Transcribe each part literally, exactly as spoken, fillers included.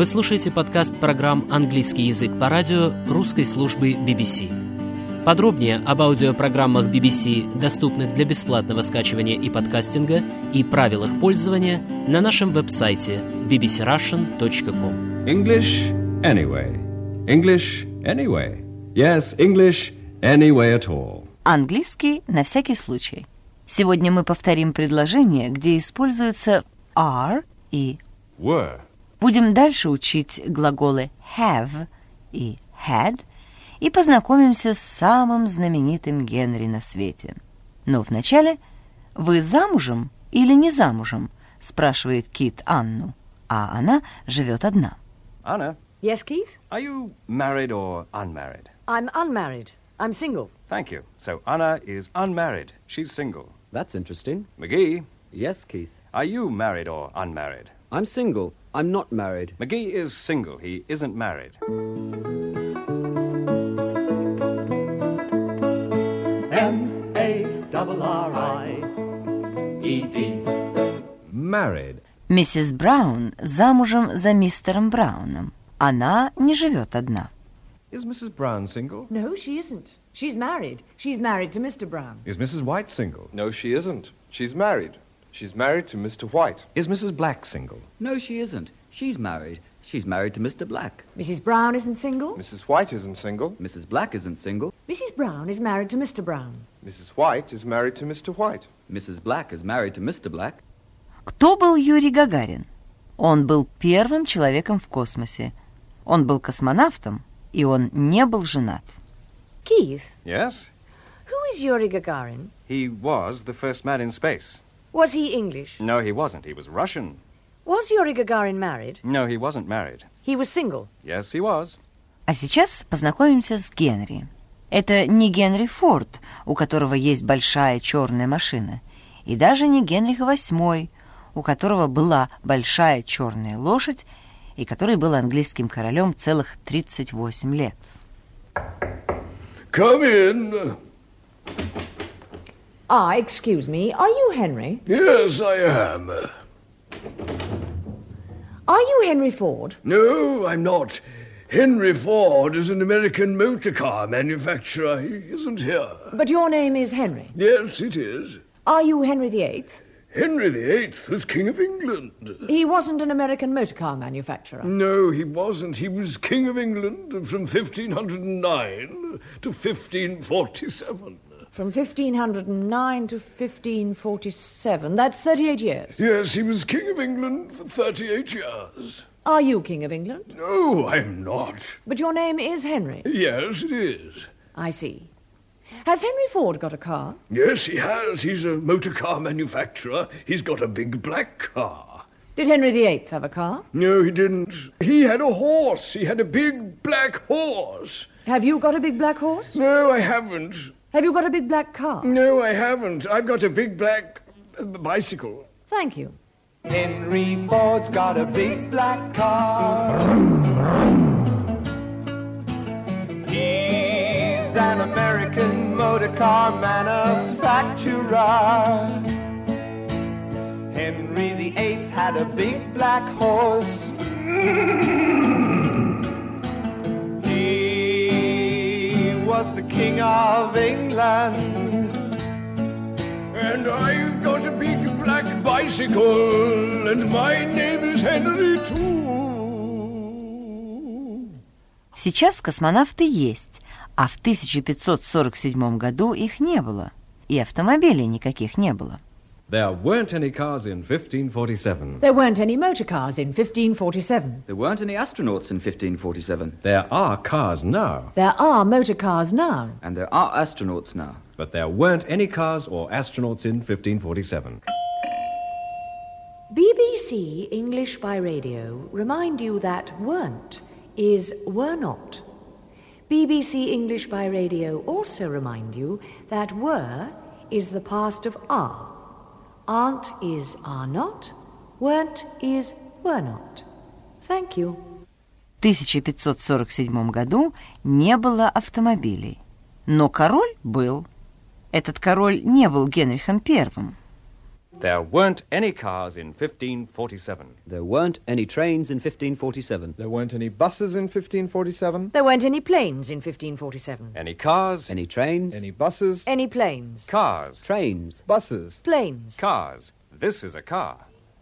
Вы слушаете подкаст программ «Английский язык по радио» русской службы би би си. Подробнее об аудиопрограммах би би си, доступных для бесплатного скачивания и подкастинга, и правилах пользования на нашем веб-сайте би би си russian точка ком. English anyway. English anyway. Yes, English anyway at all. Английский на всякий случай. Сегодня мы повторим предложения, где используются are и Were. Будем дальше учить глаголы have и had и познакомимся с самым знаменитым Генри на свете. Но вначале «Вы замужем или не замужем?» спрашивает Кит Анну, а она живет одна. Anna. Yes, Keith? Are you married or unmarried? I'm unmarried. I'm single. Thank you. So Anna is unmarried. She's single. That's interesting. McGee, Yes, Keith. are you married or unmarried? I'm single. I'm not married. McGee is single. He isn't married. M A R R I E D. Married. Миссис Браун замужем за мистером Брауном. Она не живет одна. Is Missus Brown single? No, she isn't. She's married. She's married to Mister Brown. Is Missus White single? No, she isn't. She's married. She's married to Mister White. Is Missus Black single? No, she isn't. She's married. She's married to Mister Black. Missus Brown isn't single. Missus White isn't single. Missus Black isn't single. Missus Brown is married to Mister Brown. Missus White is married to Mister White. Missus Black is married to Mister Black. Кто был Юрий Гагарин? Он был первым человеком в космосе. Он был космонавтом, и он не был женат. Keith, Yes. who is Yuri Gagarin? He was the first man in space. Was he English? No, he wasn't. He was Russian. Was Yuri Gagarin married? No, he wasn't married. He was single. Yes, he was. А сейчас познакомимся с Генри. Это не Генри Форд, у которого есть большая черная машина, и даже не Генрих восьмой, у которого была большая черная лошадь, и который был английским королем целых тридцать восемь лет. Come in. Ah, excuse me, are you Henry? Yes, I am. Are you Henry Ford? No, I'm not. Henry Ford is an American motor car manufacturer. He isn't here. But your name is Henry. Yes, it is. Are you Henry the Eighth? Henry the Eighth was King of England. He wasn't an American motor car manufacturer. No, he wasn't. He was King of England from fifteen oh nine to fifteen forty-seven. From fifteen oh nine to fifteen forty-seven. That's thirty-eight years. Yes, he was King of England for thirty-eight years. Are you King of England? No, I'm not. But your name is Henry. Yes, it is. I see. Has Henry Ford got a car? Yes, he has. He's a motor car manufacturer. He's got a big black car. Did Henry the Eighth have a car? No, he didn't. He had a horse. He had a big black horse. Have you got a big black horse? No, I haven't. Have you got a big black car? No, I haven't. I've got a big black uh, bicycle. Thank you. Henry Ford's got a big black car. He's an American motor car manufacturer. Henry the Eighth had a big black horse. He was the King of England. And I've got a big black bicycle, and my name is Henry too. Сейчас космонавты есть, а в тысяча пятьсот сорок седьмом году их не было, и автомобилей никаких не было. There weren't any cars in fifteen forty-seven. There weren't any motor cars in fifteen forty-seven. There weren't any astronauts in fifteen forty-seven. There are cars now, There are motor cars now. And there are astronauts now. but there weren't any cars or astronauts in fifteen forty-seven. B B C English by Radio remind you that weren't is were not. B B C English by Radio also remind you that were is the past of are. Aren't is are not. Weren't is were not. Thank you. В тысяча пятьсот сорок седьмом году не было автомобилей, но король был. Этот король не был Генрихом Первым. There weren't any cars in fifteen forty-seven. There weren't any trains in fifteen forty-seven. There weren't any buses in fifteen forty-seven. There weren't any planes in fifteen forty-seven. Any cars? Any trains? Any buses. Any planes. Cars. Trains. Buses. Planes. Cars. This is a car.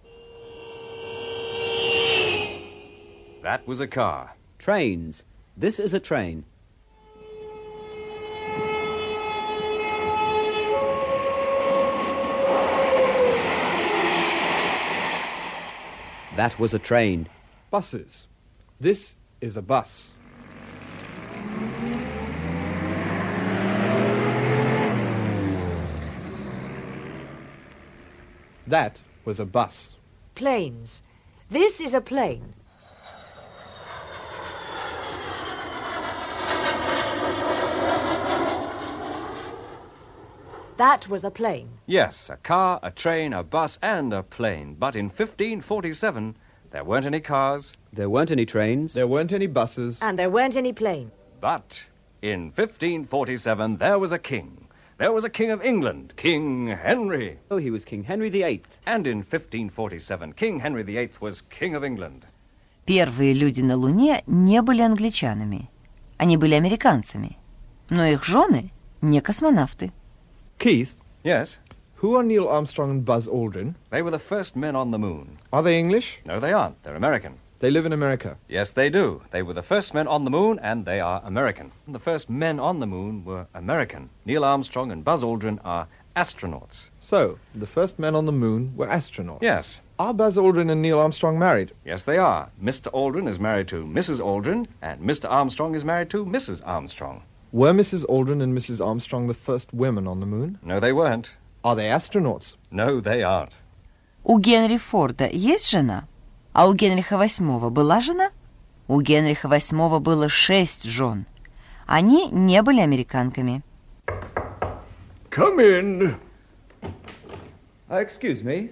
That was a car. Trains. This is a train. That was a train. Buses. This is a bus. That was a bus. Planes. This is a plane. That was a plane. Yes, a car, a train, a bus, and a plane. But in fifteen forty-seven, there weren't any cars. There weren't any trains. There weren't any buses. And there weren't any planes. But in fifteen forty-seven, there was a king. There was a king of England, King Henry. Oh, he was King Henry the Eighth. And in fifteen forty-seven, King Henry the Eighth was King of England. Первые люди на Луне не были англичанами. Они были американцами. Но их жены не космонавты. Keith? Yes? Who are Neil Armstrong and Buzz Aldrin? They were the first men on the moon. Are they English? No, they aren't. They're American. They live in America. Yes, they do. They were the first men on the moon, and they are American. The first men on the moon were American. Neil Armstrong and Buzz Aldrin are astronauts. So, the first men on the moon were astronauts. Yes. Are Buzz Aldrin and Neil Armstrong married? Yes, they are. Mister Aldrin is married to Missus Aldrin, and Mister Armstrong is married to Missus Armstrong. Were Missus Aldrin and Missus Armstrong the first women on the moon? No, they weren't. Are they astronauts? No, they aren't. У Генри Форда есть жена? А у Генриха Восьмого была жена? У Генриха Восьмого было шесть жен. Они не были американками. Come in. Uh, excuse me.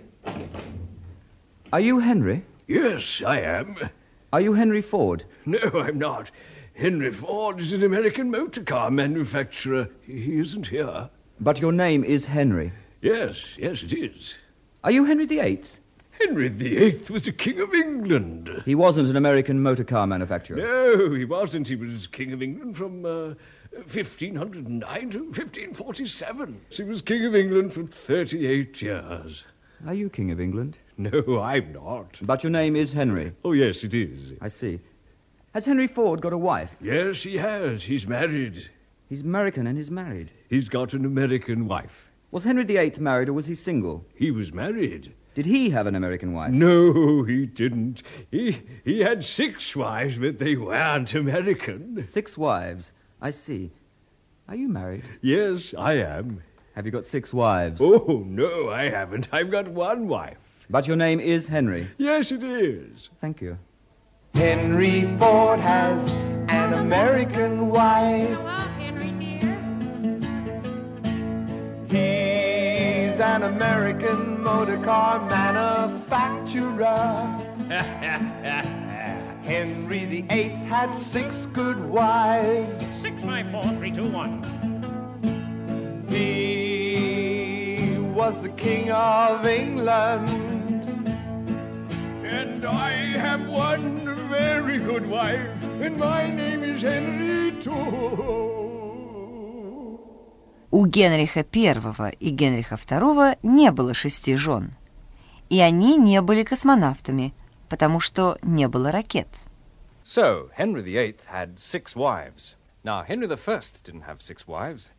Are you Henry? Yes, I am. Are you Henry Ford? No, I'm not. Henry Ford is an American motor car manufacturer. He isn't here. But your name is Henry. Yes, yes, it is. Are you Henry the Eighth? Henry the Eighth was the King of England. He wasn't an American motor car manufacturer. No, he wasn't. He was King of England from uh, fifteen oh nine to fifteen forty-seven. He was King of England for thirty-eight years. Are you King of England? No, I'm not. But your name is Henry. Oh, yes, it is. I see. Has Henry Ford got a wife? Yes, he has. He's married. He's American and he's married. He's got an American wife. Was Henry the Eighth married or was he single? He was married. Did he have an American wife? No, he didn't. He he had six wives, but they weren't American. Six wives. I see. Are you married? Yes, I am. Have you got six wives? Oh, no, I haven't. I've got one wife. But your name is Henry? Yes, it is. Thank you. Henry Ford has an American wife. Henry dear. He's an American motor car manufacturer. Henry the Eighth had six good wives. Six, five, four, three, two, one. He was the King of England. And I have one very good wife, and my name is Henry too. У Генриха Первого и Генриха Второго не было шести жен. И они не были космонавтами, потому что не было ракет. So, Henry the Eighth had six wives. Now, Henry the First didn't have six wives.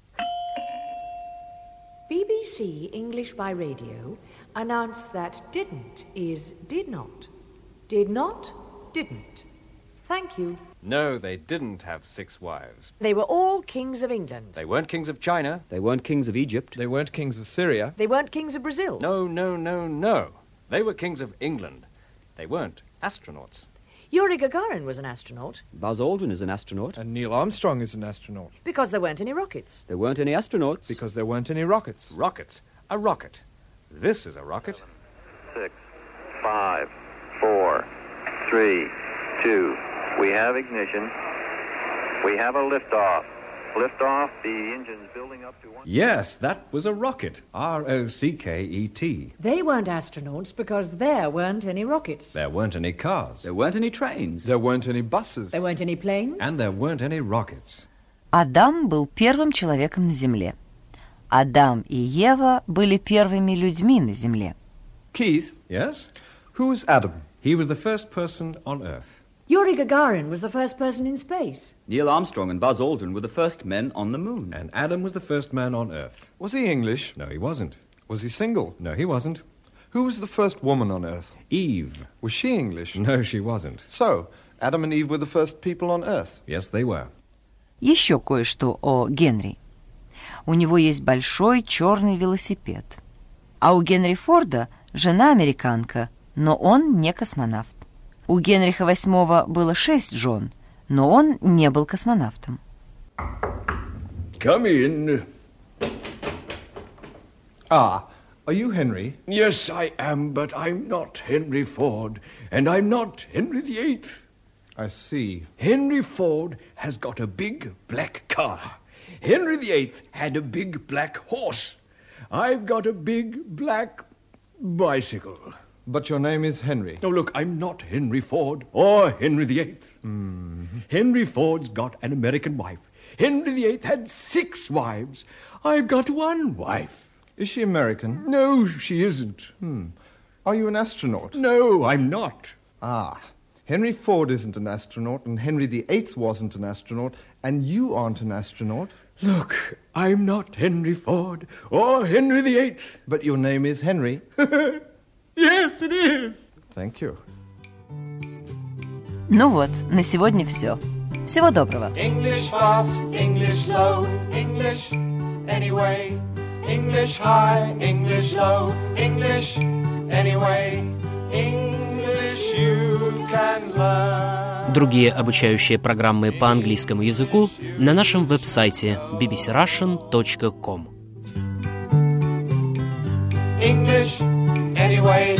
B B C English by Radio announced that didn't is did not. Did not, didn't. Thank you. No, they didn't have six wives. They were all kings of England. They weren't kings of China. They weren't kings of Egypt. They weren't kings of Syria. They weren't kings of Brazil. No, no, no, no. They were kings of England. They weren't astronauts. Yuri Gagarin was an astronaut. Buzz Aldrin is an astronaut. And Neil Armstrong is an astronaut. Because there weren't any rockets. There weren't any astronauts. Because there weren't any rockets. Rockets. A rocket. This is a rocket. Six, five, four, three, two. We have ignition. We have a liftoff. Liftoff, the engine's building up to one... Yes, that was a rocket. R O C K E T. They weren't astronauts because there weren't any rockets. There weren't any cars. There weren't any trains. There weren't any buses. There weren't any planes. And there weren't any rockets. Адам был первым человеком на Земле. Адам и Ева были первыми людьми на Земле. Keith? Yes? Who was Adam? He was the first person on Earth. Yuri Gagarin was the first person in space. Neil Armstrong and Buzz Aldrin were the first men on the moon. And Adam was the first man on Earth. Was he English? No, he wasn't. Was he single? No, he wasn't. Who was the first woman on Earth? Eve. Was she English? No, she wasn't. So, Adam and Eve were the first people on Earth? Yes, they were. Еще кое-что о Генри. У него есть большой черный велосипед. А у Генри Форда жена американка, но он не космонавт. У Генриха восьмого было шесть жен, но он не был космонавтом. Come in. Ah, are you Henry? Yes, I am, but I'm not Henry Ford, and I'm not Henry the Eighth. I see. Henry Ford has got a big black car. Henry the Eighth had a big black horse. I've got a big black bicycle. But your name is Henry. No, look, I'm not Henry Ford or Henry the Eighth. Mm-hmm. Henry Ford's got an American wife. Henry the Eighth had six wives. I've got one wife. Is she American? No, she isn't. Hmm. Are you an astronaut? No, I'm not. Ah. Henry Ford isn't an astronaut, and Henry the Eighth wasn't an astronaut, and you aren't an astronaut. Look, I'm not Henry Ford or Henry the Eighth. But your name is Henry. Yes, it is. Thank you. Ну вот, на сегодня все. Всего доброго. English fast, English slow, English anyway. English high, English low, English anyway. English you can learn. Другие обучающие программы по английскому языку на нашем веб-сайте би би си russian точка ком. English anyway.